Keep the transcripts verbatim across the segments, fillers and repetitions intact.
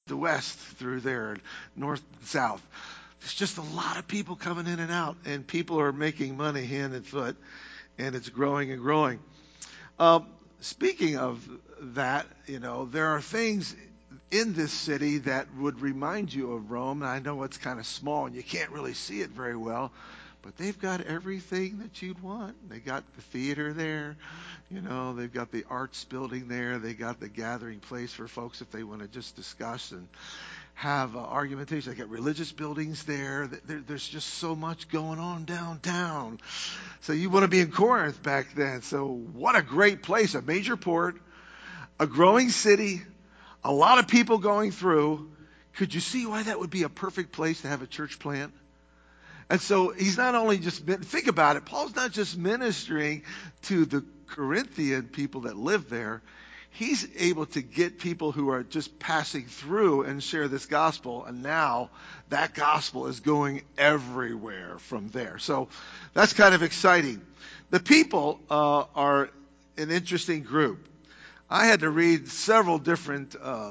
to west through there, north and south. There's just a lot of people coming in and out, and people are making money hand and foot, and it's growing and growing. Um, speaking of that, you know, there are things in this city that would remind you of Rome. And I know it's kind of small and you can't really see it very well, but they've got everything that you'd want. They got the theater there, you know, they've got the arts building there. They got the gathering place for folks if they want to just discuss and have uh, argumentation. They got religious buildings there. there. There's just so much going on downtown. So you want to be in Corinth back then. So what a great place, a major port, a growing city, a lot of people going through. Could you see why that would be a perfect place to have a church plant? And so he's not only just, think about it, Paul's not just ministering to the Corinthian people that live there. He's able to get people who are just passing through and share this gospel. And now that gospel is going everywhere from there. So that's kind of exciting. The people uh, are an interesting group. I had to read several different uh,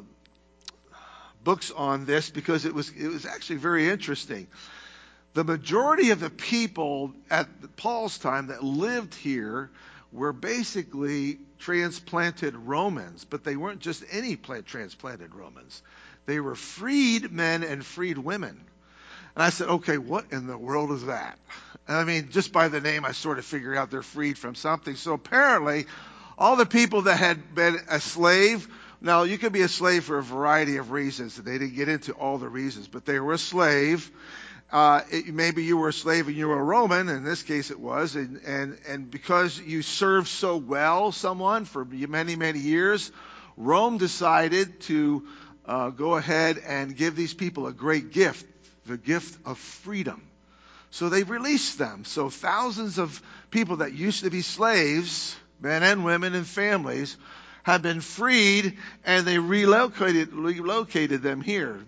books on this because it was it was actually very interesting. The majority of the people at Paul's time that lived here were basically transplanted Romans, but they weren't just any transplanted Romans. They were freed men and freed women. And I said, okay, what in the world is that? And I mean, just by the name, I sort of figure out they're freed from something. So apparently, all the people that had been a slave, now you could be a slave for a variety of reasons. They didn't get into all the reasons, but they were a slave. Uh, it, maybe you were a slave and you were a Roman. In this case, it was. And, and, and because you served so well someone for many, many years, Rome decided to uh, go ahead and give these people a great gift, the gift of freedom. So they released them. So thousands of people that used to be slaves, men and women and families, have been freed, and they relocated, relocated them here.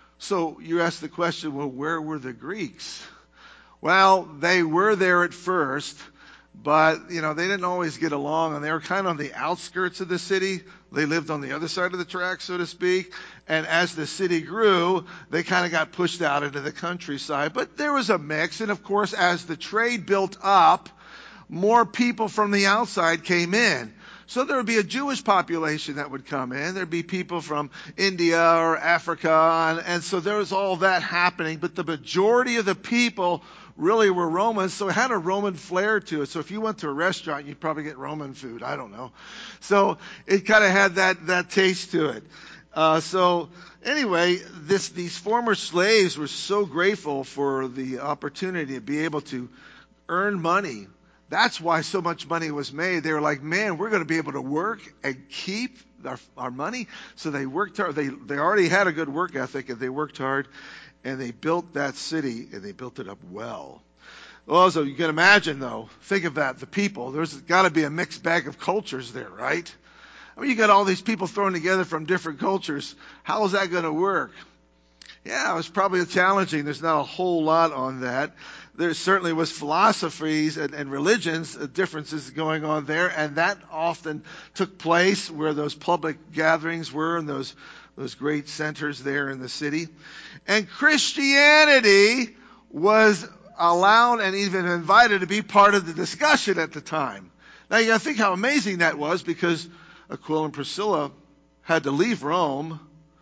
So you ask the question, well, where were the Greeks? Well, they were there at first, but, you know, they didn't always get along, and they were kind of on the outskirts of the city. They lived on the other side of the track, so to speak. And as the city grew, they kind of got pushed out into the countryside. But there was a mix, and of course, as the trade built up, more people from the outside came in. So there would be a Jewish population that would come in. There'd be people from India or Africa. And, and so there was all that happening. But the majority of the people really were Romans. So it had a Roman flair to it. So if you went to a restaurant, you'd probably get Roman food. I don't know. So it kind of had that, that taste to it. Uh, so anyway, this, these former slaves were so grateful for the opportunity to be able to earn money. That's why so much money was made. They were like, man, we're going to be able to work and keep our, our money. So they worked hard. They, they already had a good work ethic, and they worked hard, and they built that city, and they built it up well. Well, so you can imagine, though, think of that, the people. There's got to be a mixed bag of cultures there, right? I mean, you got all these people thrown together from different cultures. How is that going to work? Yeah, it was probably challenging. There's not a whole lot on that. There certainly was philosophies and, and religions, uh, differences going on there, and that often took place where those public gatherings were and those, those great centers there in the city. And Christianity was allowed and even invited to be part of the discussion at the time. Now you gotta think how amazing that was, because Aquila and Priscilla had to leave Rome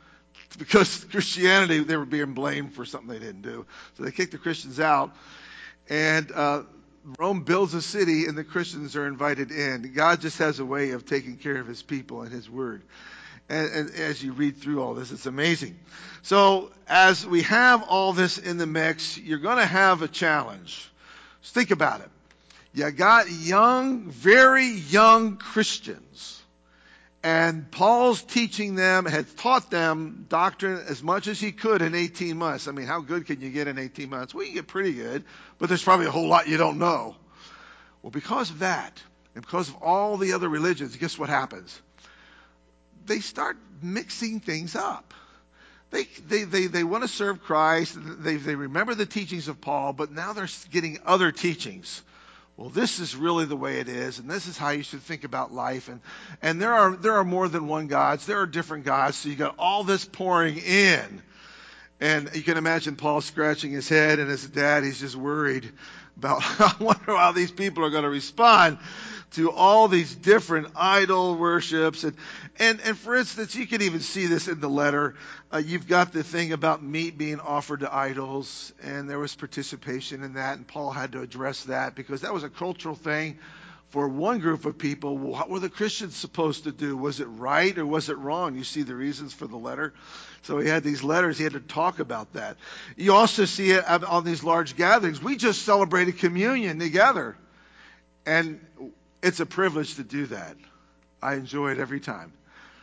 because Christianity, they were being blamed for something they didn't do. So they kicked the Christians out. And uh, Rome builds a city, and the Christians are invited in. God just has a way of taking care of his people and his word. And, and as you read through all this, it's amazing. So as we have all this in the mix, you're going to have a challenge. Just think about it. You got young, very young Christians. And Paul's teaching them, had taught them doctrine as much as he could in eighteen months. I mean, how good can you get in eighteen months? Well, you get pretty good, but there's probably a whole lot you don't know. Well, because of that, and because of all the other religions, guess what happens? They start mixing things up. They, they, they, they want to serve Christ. They, they remember the teachings of Paul, but now they're getting other teachings. Well, this is really the way it is, and this is how you should think about life. And, and there are there are more than one gods. There are different gods. So you got all this pouring in. And you can imagine Paul scratching his head, and as a dad, he's just worried about, I wonder how these people are going to respond to all these different idol worships. And, and, and for instance, you can even see this in the letter. Uh, you've got the thing about meat being offered to idols, and there was participation in that, and Paul had to address that because that was a cultural thing for one group of people. What were the Christians supposed to do? Was it right or was it wrong? You see the reasons for the letter. So he had these letters. He had to talk about that. You also see it on these large gatherings. We just celebrated communion together. And it's a privilege to do that. I enjoy it every time.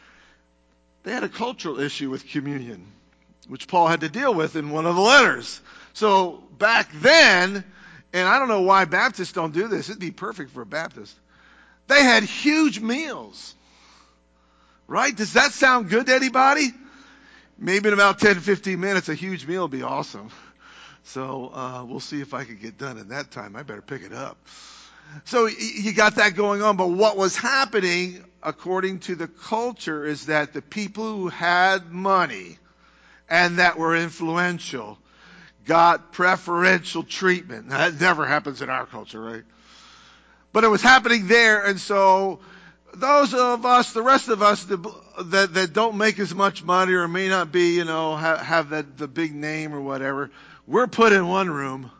They had a cultural issue with communion, which Paul had to deal with in one of the letters. So back then, and I don't know why Baptists don't do this. It'd be perfect for a Baptist. They had huge meals. Right? Does that sound good to anybody? Maybe in about ten to fifteen minutes, a huge meal would be awesome. So uh, we'll see if I can get done in that time. I better pick it up. So you got that going on. But what was happening, according to the culture, is that the people who had money and that were influential got preferential treatment. Now, that never happens in our culture, right? But it was happening there, and so those of us, the rest of us that, that, that don't make as much money or may not be, you know, have, have that the big name or whatever, we're put in one room,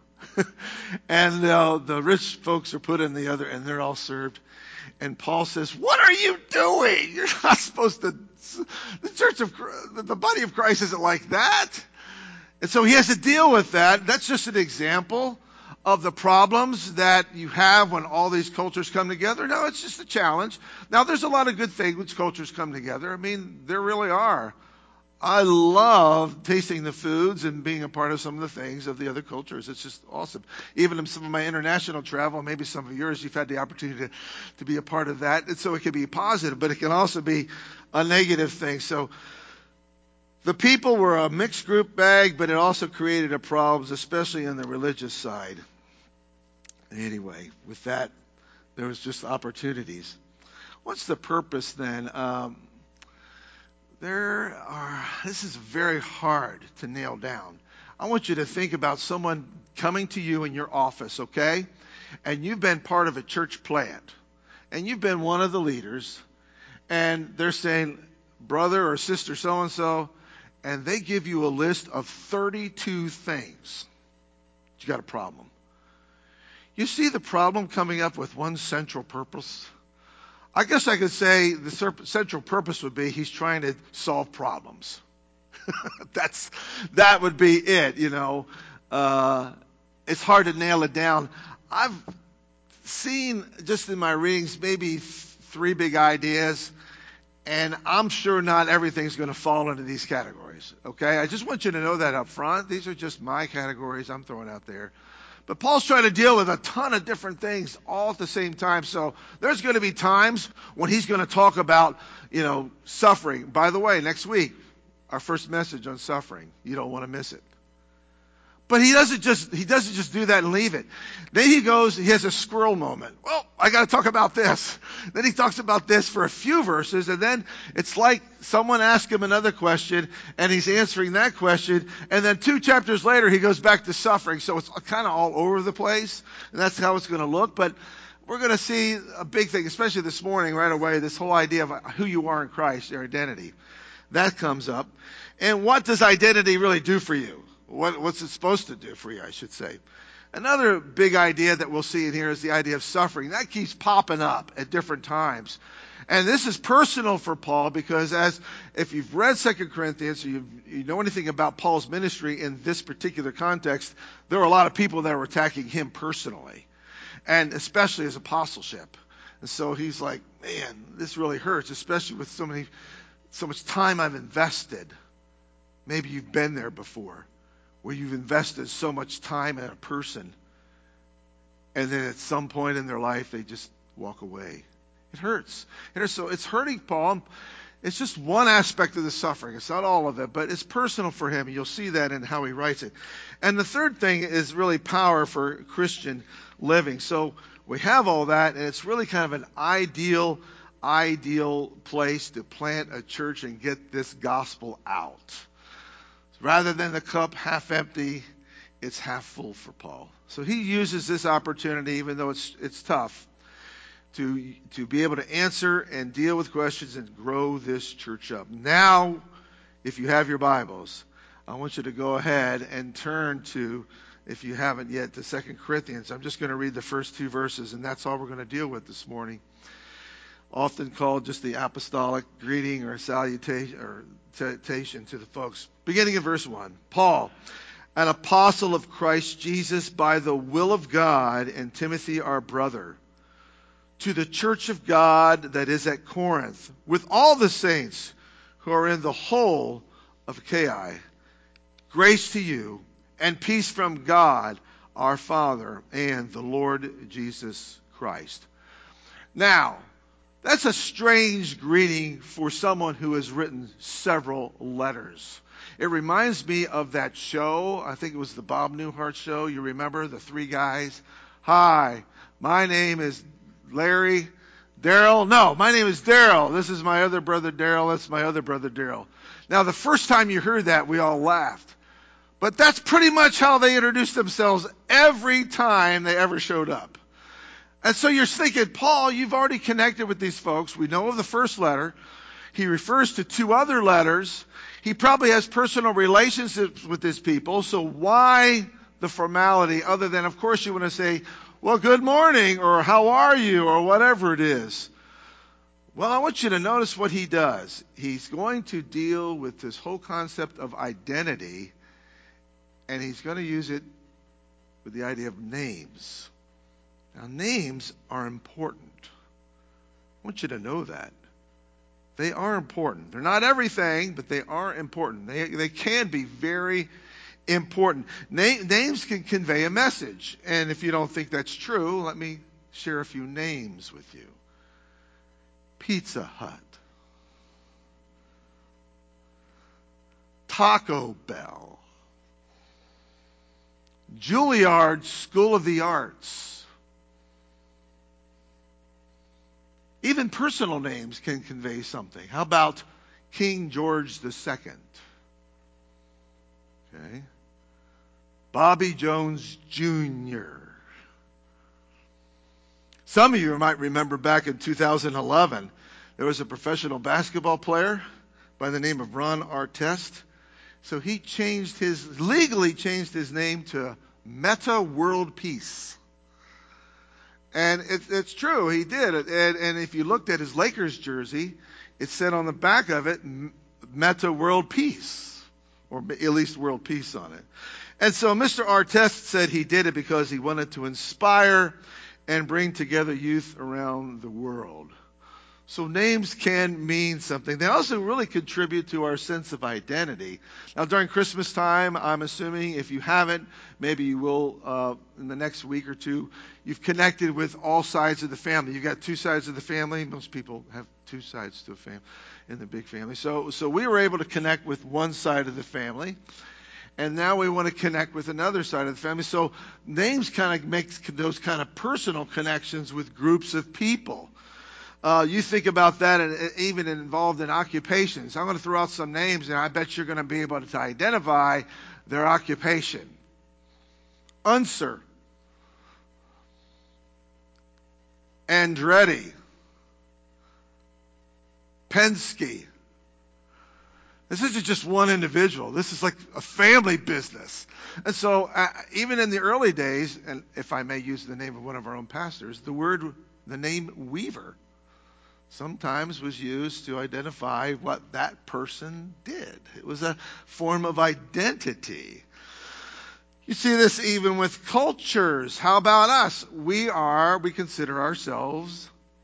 and uh, the rich folks are put in the other, and they're all served. And Paul says, "What are you doing? You're not supposed to. The church of the body of Christ isn't like that." And so he has to deal with that. That's just an example of the problems that you have when all these cultures come together. No, it's just a challenge. Now, there's a lot of good things when cultures come together. I mean, there really are. I love tasting the foods and being a part of some of the things of the other cultures. It's just awesome. Even in some of my international travel, maybe some of yours, you've had the opportunity to, to be a part of that. And so it can be positive, but it can also be a negative thing. So the people were a mixed group bag, but it also created a problems, especially on the religious side. Anyway, with that, there was just opportunities. What's the purpose then? Um, there are. This is very hard to nail down. I want you to think about someone coming to you in your office, okay? And you've been part of a church plant, and you've been one of the leaders, and they're saying, brother or sister so-and-so, and they give you a list of thirty-two things. You got a problem. You see the problem coming up with one central purpose? I guess I could say the central purpose would be he's trying to solve problems. That's that would be it, you know. Uh, it's hard to nail it down. I've seen just in my readings maybe three big ideas, and I'm sure not everything's going to fall into these categories. Okay, I just want you to know that up front. These are just my categories I'm throwing out there. But Paul's trying to deal with a ton of different things all at the same time. So there's going to be times when he's going to talk about, you know, suffering. By the way, next week, our first message on suffering. You don't want to miss it. But he doesn't just he doesn't just do that and leave it. Then he goes, he has a squirrel moment. Well, I got to talk about this. Then he talks about this for a few verses, and then it's like someone asked him another question, and he's answering that question, and then two chapters later he goes back to suffering. So it's kind of all over the place, and that's how it's going to look. But we're going to see a big thing, especially this morning right away, this whole idea of who you are in Christ, your identity. That comes up. And what does identity really do for you? What, what's it supposed to do for you, I should say? Another big idea that we'll see in here is the idea of suffering. That keeps popping up at different times. And this is personal for Paul because as if you've read Second Corinthians or you you know anything about Paul's ministry in this particular context, there were a lot of people that were attacking him personally, and especially his apostleship. And so he's like, man, this really hurts, especially with so many, so much time I've invested. Maybe you've been there before, where you've invested so much time in a person, and then at some point in their life, they just walk away. It hurts. It hurts. So it's hurting Paul. It's just one aspect of the suffering. It's not all of it, but it's personal for him. You'll see that in how he writes it. And the third thing is really power for Christian living. So we have all that, and it's really kind of an ideal, ideal place to plant a church and get this gospel out. Rather than the cup half empty, it's half full for Paul. So he uses this opportunity, even though it's it's tough, to to be able to answer and deal with questions and grow this church up. Now, if you have your Bibles, I want you to go ahead and turn to, if you haven't yet, to Second Corinthians. I'm just going to read the first two verses, and that's all we're going to deal with this morning. Often called just the apostolic greeting or salutation or salutation to the folks. Beginning in verse one. Paul, an apostle of Christ Jesus by the will of God, and Timothy our brother, to the church of God that is at Corinth, with all the saints who are in the whole of Achaia. Grace to you and peace from God our Father and the Lord Jesus Christ. Now, that's a strange greeting for someone who has written several letters. It reminds me of that show. I think it was the Bob Newhart show. You remember the three guys? Hi, my name is Larry. Daryl? No, my name is Daryl. This is my other brother Daryl. That's my other brother Daryl. Now, the first time you heard that, we all laughed. But that's pretty much how they introduced themselves every time they ever showed up. And so you're thinking, Paul, you've already connected with these folks. We know of the first letter. He refers to two other letters. He probably has personal relationships with these people. So why the formality other than, of course, you want to say, well, good morning, or how are you, or whatever it is. Well, I want you to notice what he does. He's going to deal with this whole concept of identity, and he's going to use it with the idea of names. Now, names are important. I want you to know that. They are important. They're not everything, but they are important. They, they can be very important. Na- names can convey a message. And if you don't think that's true, let me share a few names with you. Pizza Hut. Taco Bell. Juilliard School of the Arts. Even personal names can convey something. How about King George the Second? Okay. Bobby Jones Junior Some of you might remember back in two thousand eleven, there was a professional basketball player by the name of Ron Artest. So he changed his, legally changed his name to Meta World Peace. And it, it's true, he did. And, and if you looked at his Lakers jersey, it said on the back of it, Meta World Peace, or at least World Peace on it. And so Mister Artest said he did it because he wanted to inspire and bring together youth around the world. So names can mean something. They also really contribute to our sense of identity. Now, during Christmas time, I'm assuming if you haven't, maybe you will uh, in the next week or two, you've connected with all sides of the family. You've got two sides of the family. Most people have two sides to a family in the big family. So, so we were able to connect with one side of the family. And now we want to connect with another side of the family. So names kind of make those kind of personal connections with groups of people. Uh, you think about that, and even involved in occupations. I'm going to throw out some names, and I bet you're going to be able to identify their occupation. Unser. Andretti. Penske. This isn't just one individual. This is like a family business. And so uh, even in the early days, and if I may use the name of one of our own pastors, the word, the name Weaver sometimes was used to identify what that person did. It was a form of identity. You see this even with cultures. How about us? We are, we consider ourselves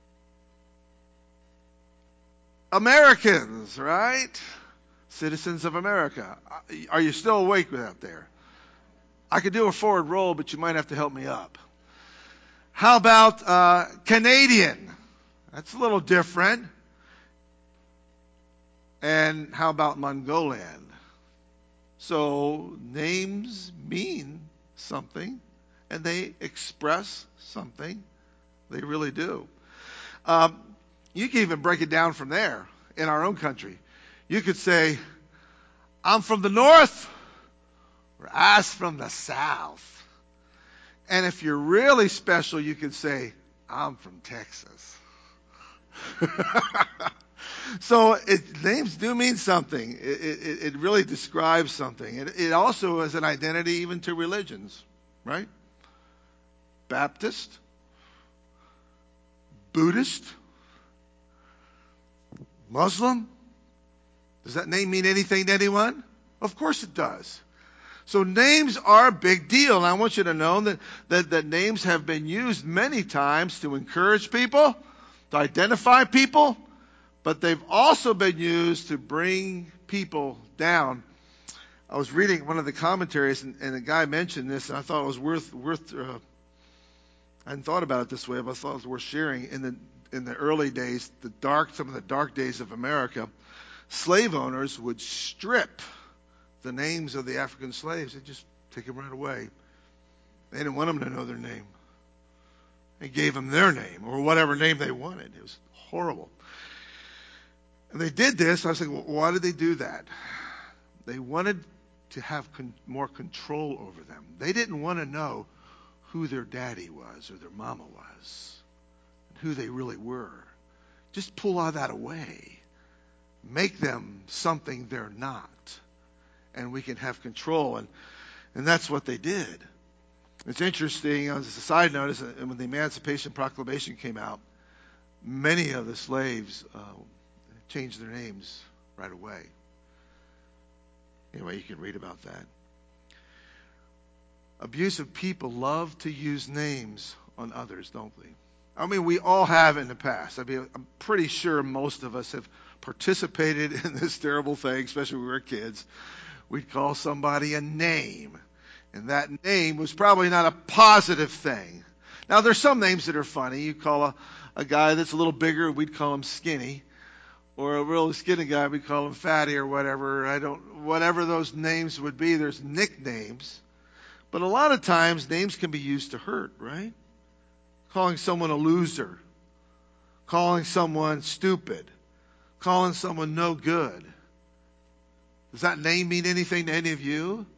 Americans, right? Citizens of America. Are you still awake out there? I could do a forward roll, but you might have to help me up. How about uh, Canadian? That's a little different. And how about Mongolian? So names mean something, and they express something. They really do. Um, you can even break it down from there in our own country. You could say, I'm from the north, or I's from the south. And if you're really special, you could say, I'm from Texas. So it, names do mean something. It, it, it really describes something. It, it also is an identity even to religions, right? Baptist, Buddhist, Muslim. Does that name mean anything to anyone? Of course it does. So names are a big deal. And I want you to know that, that, that names have been used many times to encourage people, to identify people, but they've also been used to bring people down. I was reading one of the commentaries, and, and a guy mentioned this, and I thought it was worth, worth uh, I hadn't thought about it this way, but I thought it was worth sharing. In the, in the early days, the dark, some of the dark days of America, slave owners would strip the names of the African slaves. They'd just take them right away. They didn't want them to know their name. They gave them their name, or whatever name they wanted. It was horrible. And they did this. I was like, well, why did they do that? They wanted to have con- more control over them. They didn't want to know who their daddy was or their mama was, and who they really were. Just pull all that away. Make them something they're not. And we can have control. And, and that's what they did. It's interesting, as a side note, is that when the Emancipation Proclamation came out, many of the slaves uh, changed their names right away. Anyway, you can read about that. Abusive people love to use names on others, don't they? I mean, we all have in the past. I mean, I'm pretty sure most of us have participated in this terrible thing, especially when we were kids. We'd call somebody a name, and that name was probably not a positive thing. Now, there's some names that are funny. You call a, a guy that's a little bigger, we'd call him skinny. Or a real skinny guy, we call him fatty or whatever. I don't, whatever those names would be, there's nicknames. But a lot of times, names can be used to hurt, right? Calling someone a loser. Calling someone stupid. Calling someone no good. Does that name mean anything to any of you?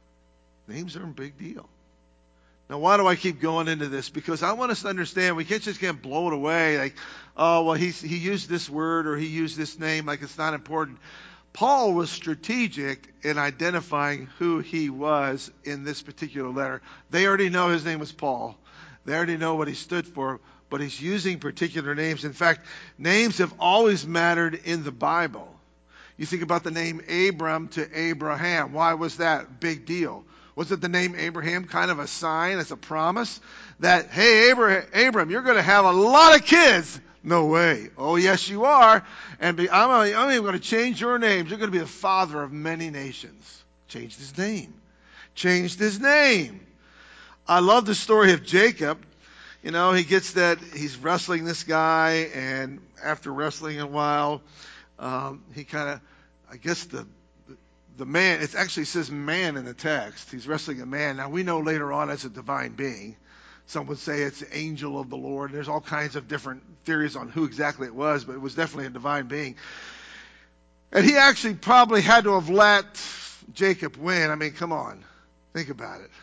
Names are a big deal. Now, why do I keep going into this? Because I want us to understand we can't just get blown away like, oh, well, he, he used this word or he used this name like it's not important. Paul was strategic in identifying who he was in this particular letter. They already know his name was Paul. They already know what he stood for, but he's using particular names. In fact, names have always mattered in the Bible. You think about the name Abram to Abraham. Why was that? Big deal. Wasn't the name Abraham kind of a sign, as a promise that, hey, Abraham, Abram, you're going to have a lot of kids? No way. Oh, yes, you are. And be, I'm, I'm even going to change your names. You're going to be the father of many nations. Changed his name. Changed his name. I love the story of Jacob. You know, he gets that, he's wrestling this guy, and after wrestling a while, um, he kind of, I guess the The man, it actually says man in the text. He's wrestling a man. Now, we know later on it's a divine being. Some would say it's the angel of the Lord. There's all kinds of different theories on who exactly it was, but it was definitely a divine being. And he actually probably had to have let Jacob win. I mean, come on. Think about it.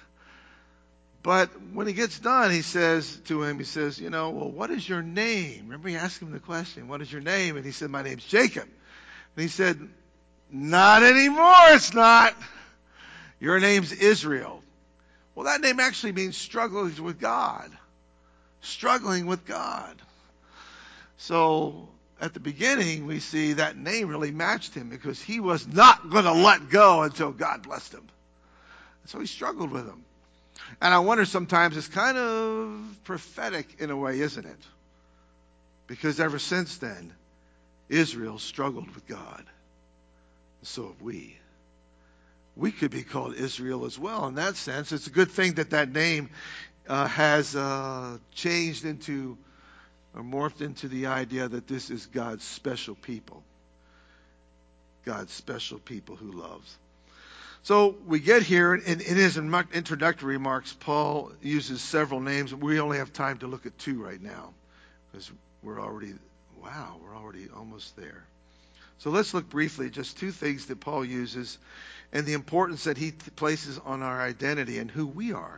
But when he gets done, he says to him, he says, you know, well, what is your name? Remember he asked him the question, what is your name? And he said, my name's Jacob. And he said, not anymore, it's not. Your name's Israel. Well, that name actually means struggling with God. Struggling with God. So, at the beginning, we see that name really matched him because he was not going to let go until God blessed him. So he struggled with him. And I wonder sometimes it's kind of prophetic in a way, isn't it? Because ever since then, Israel struggled with God. So have we. We could be called Israel as well in that sense. It's a good thing that that name uh, has uh, changed into or morphed into the idea that this is God's special people. God's special people who loves. So we get here, and in his introductory remarks, Paul uses several names. We only have time to look at two right now, because we're already, wow, we're already almost there. So let's look briefly at just two things that Paul uses and the importance that he places on our identity and who we are.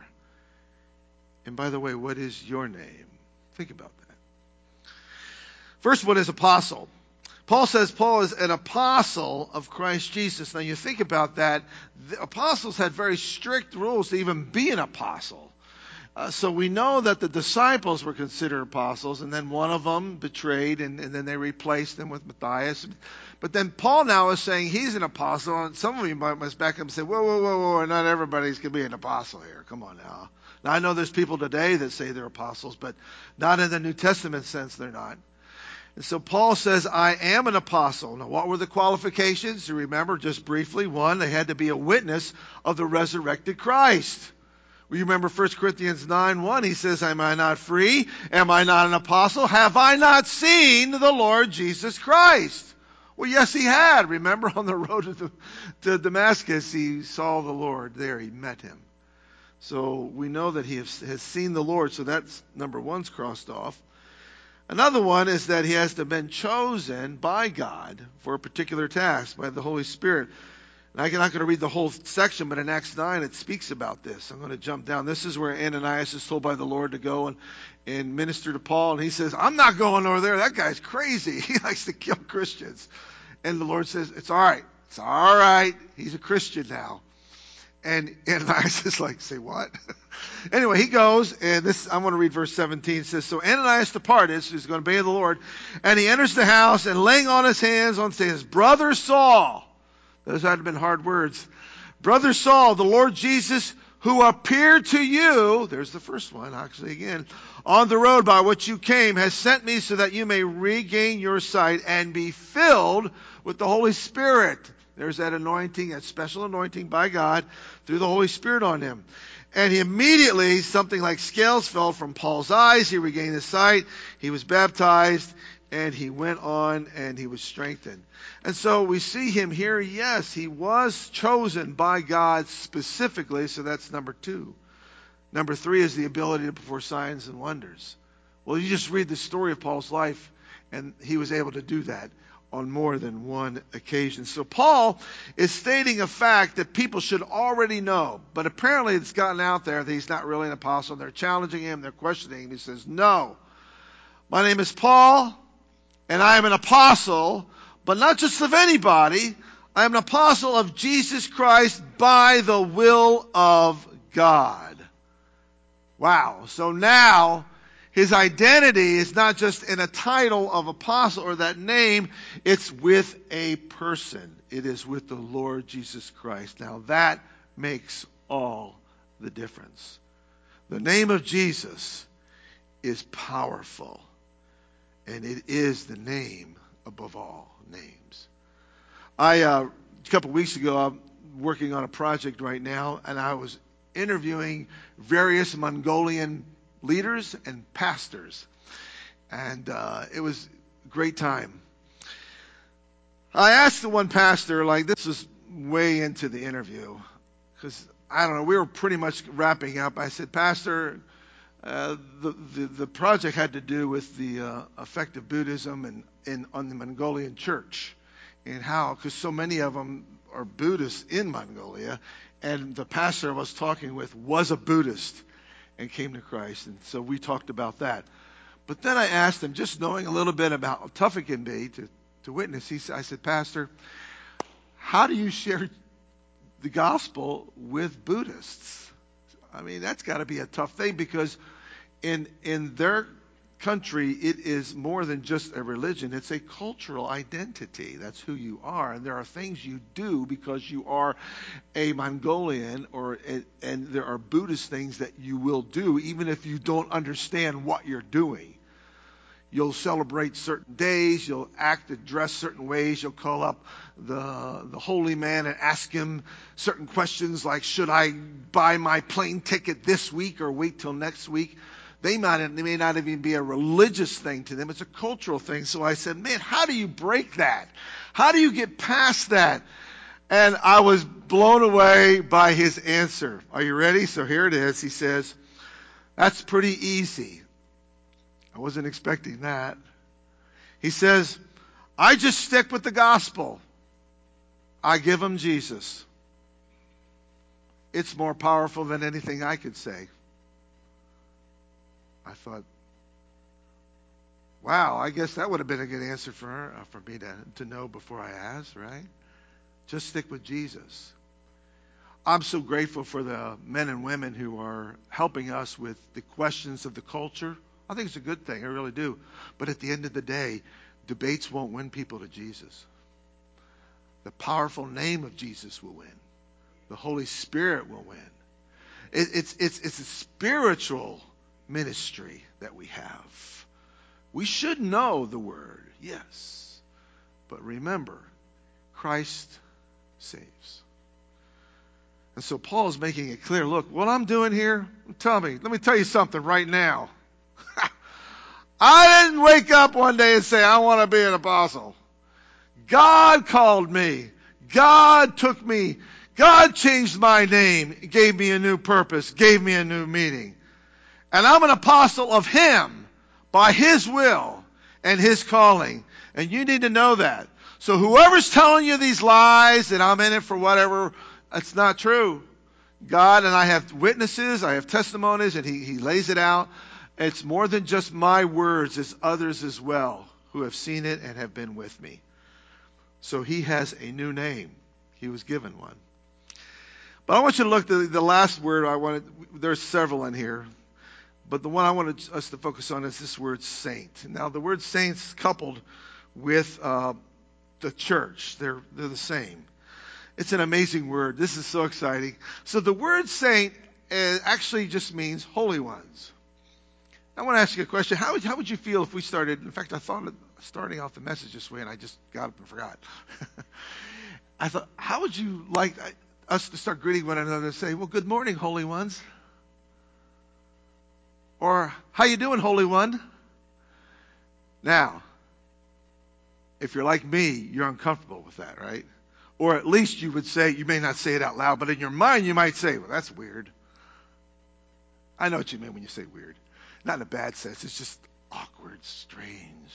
And by the way, what is your name? Think about that. First one is apostle. Paul says Paul is an apostle of Christ Jesus. Now you think about that. The apostles had very strict rules to even be an apostle. Uh, so we know that the disciples were considered apostles, and then one of them betrayed, and, and then they replaced them with Matthias. But then Paul now is saying he's an apostle, and some of you might must back up and say, whoa, whoa, whoa, whoa, not everybody's going to be an apostle here. Come on now. Now I know there's people today that say they're apostles, but not in the New Testament sense they're not. And so Paul says, I am an apostle. Now, what were the qualifications? You remember just briefly. One, they had to be a witness of the resurrected Christ. Well, you remember First Corinthians nine one. He says, am I not free? Am I not an apostle? Have I not seen the Lord Jesus Christ? Well, yes, he had. Remember on the road to, the, to Damascus, he saw the Lord there. He met him. So we know that he has, has seen the Lord. So that's number one's crossed off. Another one is that he has to have been chosen by God for a particular task, by the Holy Spirit. And I'm not going to read the whole section, but in Acts nine it speaks about this. I'm going to jump down. This is where Ananias is told by the Lord to go and, and minister to Paul. And he says, I'm not going over there. That guy's crazy. He likes to kill Christians. And the Lord says, it's all right. It's all right. He's a Christian now. And Ananias is like, say what? Anyway, he goes, and this, I'm going to read verse seventeen. It says, so Ananias departed, so he's going to obey the Lord, and he enters the house, and laying on his hands on his brother Saul, those had been hard words, brother Saul, the Lord Jesus, who appeared to you, there's the first one, actually again, on the road by which you came, has sent me so that you may regain your sight and be filled with the Holy Spirit. There's that anointing, that special anointing by God through the Holy Spirit on him. And he immediately, something like scales fell from Paul's eyes. He regained his sight. He was baptized, and he went on, and he was strengthened. And so we see him here. Yes, he was chosen by God specifically, so that's number two. Number three is the ability to perform signs and wonders. Well, you just read the story of Paul's life, and he was able to do that on more than one occasion. So Paul is stating a fact that people should already know, but apparently it's gotten out there that he's not really an apostle. They're challenging him, they're questioning him. He says, no, my name is Paul, and I am an apostle, but not just of anybody. I am an apostle of Jesus Christ by the will of God. Wow. So now his identity is not just in a title of apostle or that name, it's with a person. It is with the Lord Jesus Christ. Now that makes all the difference. The name of Jesus is powerful, and it is the name above all names. I, uh, a couple weeks ago, I'm working on a project right now, and I was interviewing various Mongolian leaders and pastors. And uh, it was a great time. I asked the one pastor, like this was way into the interview, because, I don't know, we were pretty much wrapping up. I said, Pastor, uh, the, the, the project had to do with the uh, effect of Buddhism and, and on the Mongolian church, and how, because so many of them are Buddhists in Mongolia, and the pastor I was talking with was a Buddhist and came to Christ. And so we talked about that. But then I asked him, just knowing a little bit about how tough it can be to, to witness, he, I said, Pastor, how do you share the gospel with Buddhists? I mean, that's got to be a tough thing, because in in their country, it is more than just a religion. It's a cultural identity. That's who you are. And there are things you do because you are a Mongolian, or a, and there are Buddhist things that you will do even if you don't understand what you're doing. You'll celebrate certain days. You'll act and dress certain ways. You'll call up the, the holy man and ask him certain questions like, should I buy my plane ticket this week or wait till next week? They might, they may not even be a religious thing to them. It's a cultural thing. So I said, man, how do you break that? How do you get past that? And I was blown away by his answer. Are you ready? So here it is. He says, that's pretty easy. I wasn't expecting that. He says, I just stick with the gospel. I give them Jesus. It's more powerful than anything I could say. I thought, wow, I guess that would have been a good answer for her, uh, for me to, to know before I asked, right? Just stick with Jesus. I'm so grateful for the men and women who are helping us with the questions of the culture. I think it's a good thing. I really do. But at the end of the day, debates won't win people to Jesus. The powerful name of Jesus will win. The Holy Spirit will win. It, it's, it's, it's a spiritual ministry that we have. We should know the Word, yes. But remember, Christ saves. And so Paul is making it clear, look, what I'm doing here, tell me, let me tell you something right now. I didn't wake up one day and say, I want to be an apostle. God called me. God took me. God changed my name, gave me a new purpose, gave me a new meaning. And I'm an apostle of Him by His will and His calling. And you need to know that. So whoever's telling you these lies that I'm in it for whatever, it's not true. God, and I have witnesses, I have testimonies, and He, he lays it out. It's more than just my words, it's others as well who have seen it and have been with me. So He has a new name. He was given one. But I want you to look at the, the last word I wanted. There's several in here. But the one I wanted us to focus on is this word saint. Now, the word saint's coupled with uh, the church. They're, they're the same. It's an amazing word. This is so exciting. So the word saint uh, actually just means holy ones. I want to ask you a question. How would, how would you feel if we started, in fact, I thought of starting off the message this way and I just got up and forgot. I thought, how would you like us to start greeting one another and say, well, good morning, holy ones. Or, how you doing, holy one? Now, if you're like me, you're uncomfortable with that, right? Or at least you would say, you may not say it out loud, but in your mind you might say, well, that's weird. I know what you mean when you say weird. Not in a bad sense. It's just awkward, strange.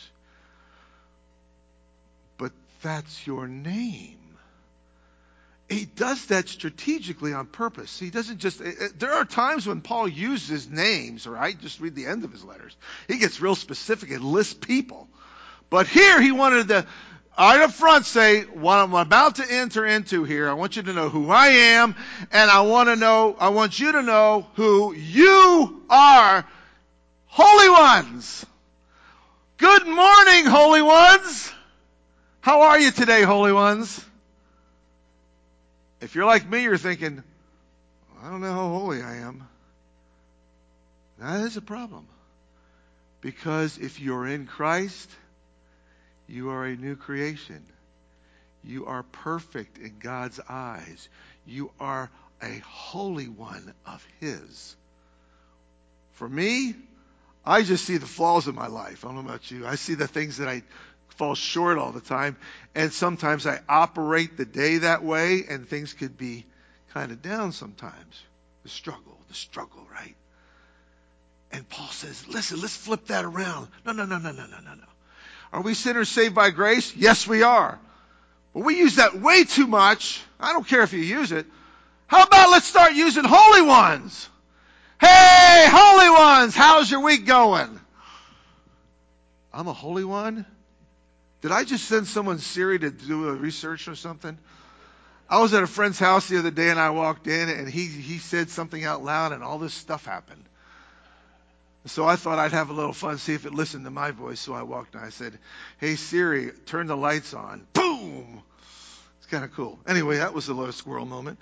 But that's your name. He does that strategically on purpose. He doesn't just, there are times when Paul uses names, right? Just read the end of his letters. He gets real specific and lists people. But here he wanted to, right up front, say, what I'm about to enter into here, I want you to know who I am, and I want to know, I want you to know who you are, holy ones. Good morning, holy ones. How are you today, holy ones? If you're like me, you're thinking, I don't know how holy I am. That is a problem. Because if you're in Christ, you are a new creation. You are perfect in God's eyes. You are a holy one of His. For me, I just see the flaws in my life. I don't know about you. I see the things that I fall short all the time. And sometimes I operate the day that way, and things could be kind of down sometimes. The struggle, the struggle, right? And Paul says, listen, let's flip that around. No, no, no, no, no, no, no, no. Are we sinners saved by grace? Yes, we are. But we use that way too much. I don't care if you use it. How about let's start using holy ones? Hey, holy ones, how's your week going? I'm a holy one? Did I just send someone Siri to do a research or something? I was at a friend's house the other day and I walked in and he, he said something out loud and all this stuff happened. So I thought I'd have a little fun, see if it listened to my voice. So I walked in and I said, hey Siri, turn the lights on. Boom! It's kind of cool. Anyway, that was a little squirrel moment.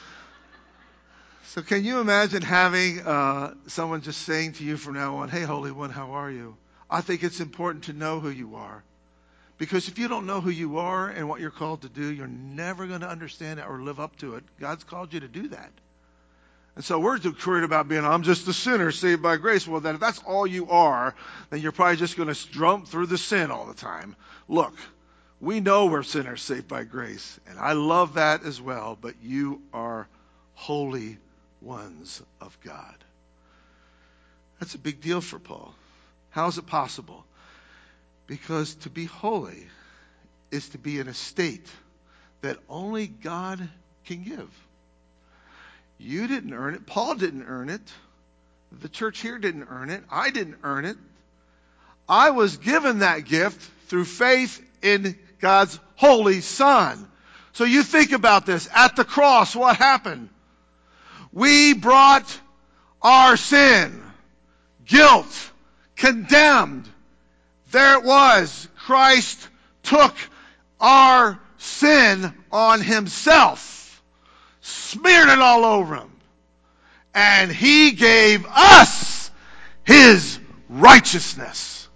So can you imagine having uh, someone just saying to you from now on, hey Holy One, how are you? I think it's important to know who you are. Because if you don't know who you are and what you're called to do, you're never going to understand it or live up to it. God's called you to do that. And so we're too worried about being, I'm just a sinner saved by grace. Well, then if that's all you are, then you're probably just going to jump through the sin all the time. Look, we know we're sinners saved by grace, and I love that as well, but you are holy ones of God. That's a big deal for Paul. How is it possible? Because to be holy is to be in a state that only God can give. You didn't earn it. Paul didn't earn it. The church here didn't earn it. I didn't earn it. I was given that gift through faith in God's holy Son. So you think about this. At the cross, what happened? We brought our sin, guilt, condemned. There it was. Christ took our sin on himself, smeared it all over him, and he gave us his righteousness.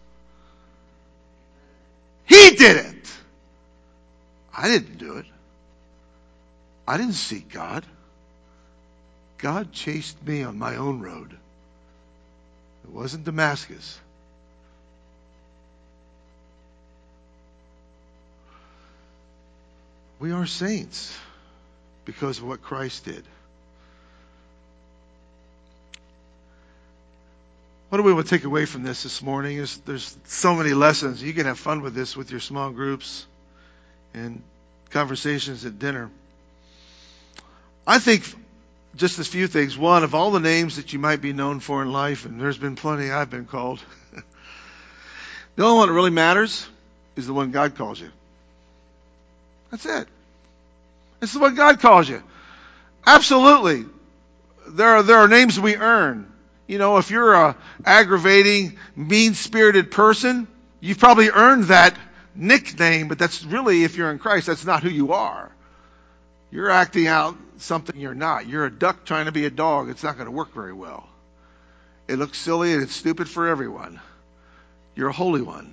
He did it. I didn't do it. I didn't seek God. God chased me on my own road. It wasn't Damascus. We are saints because of what Christ did. What do we want to take away from this this morning? Is there's so many lessons. You can have fun with this with your small groups and conversations at dinner. I think just a few things. One, of all the names that you might be known for in life, and there's been plenty I've been called, the only one that really matters is the one God calls you. That's it. It's the one God calls you. Absolutely. There are, there are names we earn. You know, if you're a aggravating, mean-spirited person, you've probably earned that nickname, but that's really, if you're in Christ, that's not who you are. You're acting out something you're not. You're a duck trying to be a dog. It's not going to work very well. It looks silly and it's stupid for everyone. You're a holy one.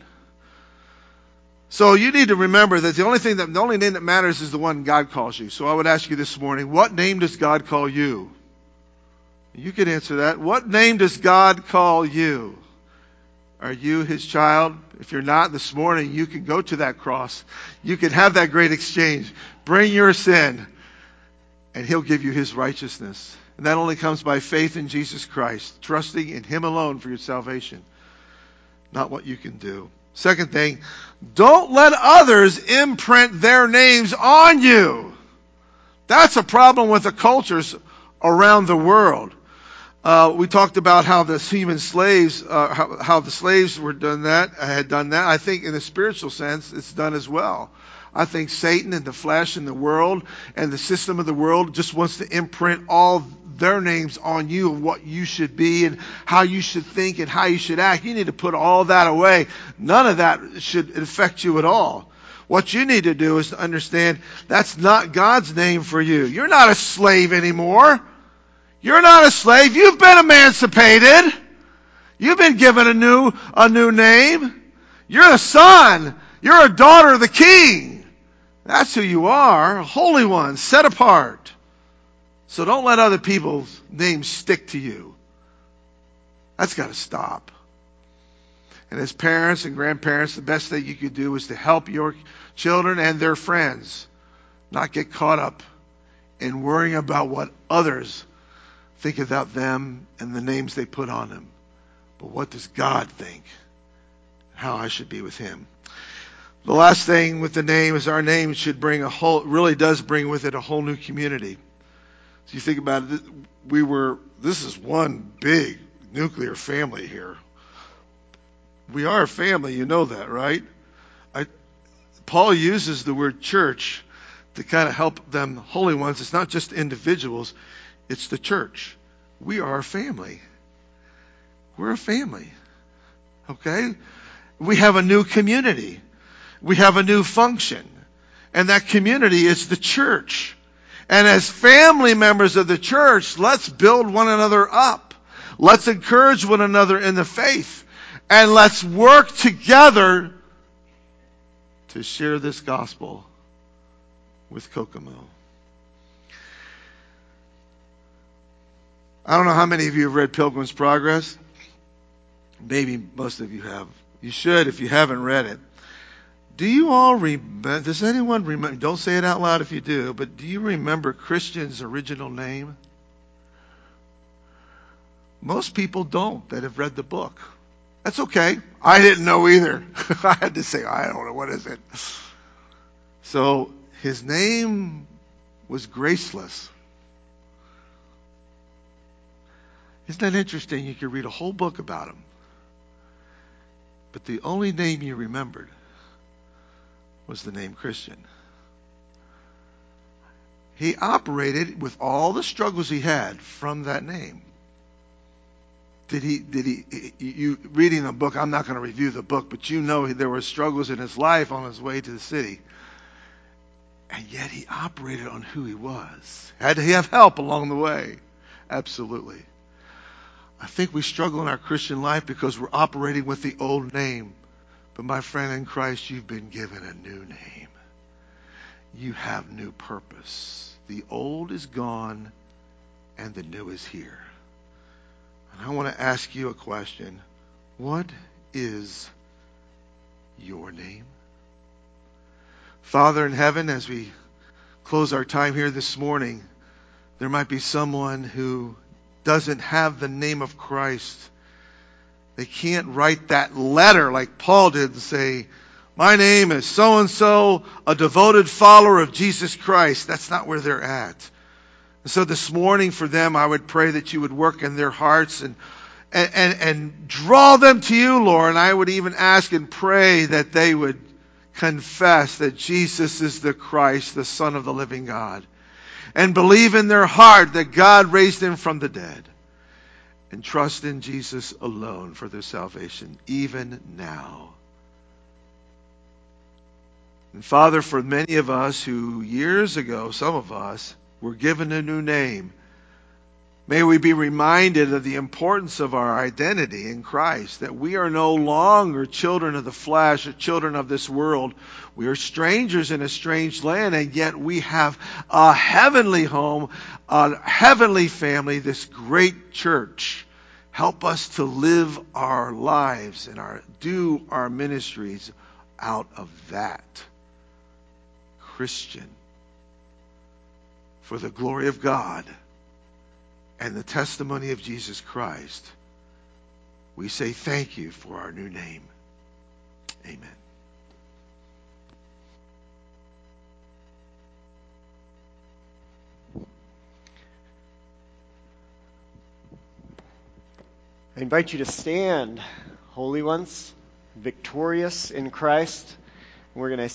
So you need to remember that the only thing that the only name that matters is the one God calls you. So I would ask you this morning, what name does God call you? You can answer that. What name does God call you? Are you his child? If you're not, this morning you can go to that cross. You can have that great exchange. Bring your sin, and he'll give you his righteousness. And that only comes by faith in Jesus Christ, trusting in him alone for your salvation, not what you can do. Second thing, don't let others imprint their names on you. That's a problem with the cultures around the world. Uh, we talked about how the human slaves, uh, how, how the slaves were done that, had done that. I think in a spiritual sense, it's done as well. I think Satan and the flesh and the world and the system of the world just wants to imprint all their names on you of what you should be and how you should think and how you should act. You need to put all that away. None of that should affect you at all. What you need to do is to understand that's not God's name for you. You're not a slave anymore. You're not a slave. You've been emancipated. You've been given a new, a new name. You're a son. You're a daughter of the King. That's who you are, a holy one, set apart. So don't let other people's names stick to you. That's got to stop. And as parents and grandparents, the best thing you could do is to help your children and their friends not get caught up in worrying about what others think about them and the names they put on them. But what does God think? How I should be with him. The last thing with the name is our name should bring a whole, really does bring with it a whole new community. So you think about it, we were, this is one big nuclear family here. We are a family, you know that, right? I, Paul uses the word church to kind of help them holy ones. It's not just individuals, it's the church. We are a family. We're a family. Okay? We have a new community. We have a new function. And that community is the church. And as family members of the church, let's build one another up. Let's encourage one another in the faith. And let's work together to share this gospel with Kokomo. I don't know how many of you have read Pilgrim's Progress. Maybe most of you have. You should if you haven't read it. Do you all remember, does anyone remember, don't say it out loud if you do, but do you remember Christian's original name? Most people don't that have read the book. That's okay. I didn't know either. I had to say, I don't know, what is it? So his name was Graceless. Isn't that interesting? You could read a whole book about him. But the only name you remembered was the name Christian. He operated with all the struggles he had from that name. Did he, did he, you reading a book, I'm not going to review the book, but you know there were struggles in his life on his way to the city. And yet he operated on who he was. Had he have help along the way? Absolutely. I think we struggle in our Christian life because we're operating with the old name. But my friend, in Christ, you've been given a new name. You have new purpose. The old is gone and the new is here. And I want to ask you a question. What is your name? Father in heaven, as we close our time here this morning, there might be someone who doesn't have the name of Christ. They can't write that letter like Paul did and say, my name is so-and-so, a devoted follower of Jesus Christ. That's not where they're at. And so this morning for them, I would pray that you would work in their hearts and, and, and, and draw them to you, Lord. And I would even ask and pray that they would confess that Jesus is the Christ, the Son of the living God. And believe in their heart that God raised him from the dead. And trust in Jesus alone for their salvation, even now. And Father, for many of us who years ago, some of us, were given a new name, may we be reminded of the importance of our identity in Christ, that we are no longer children of the flesh or children of this world. We are strangers in a strange land, and yet we have a heavenly home, a heavenly family, this great church. Help us to live our lives and our do our ministries out of that. Christian. For the glory of God and the testimony of Jesus Christ, we say thank you for our new name. Amen. I invite you to stand, holy ones, victorious in Christ. We're going to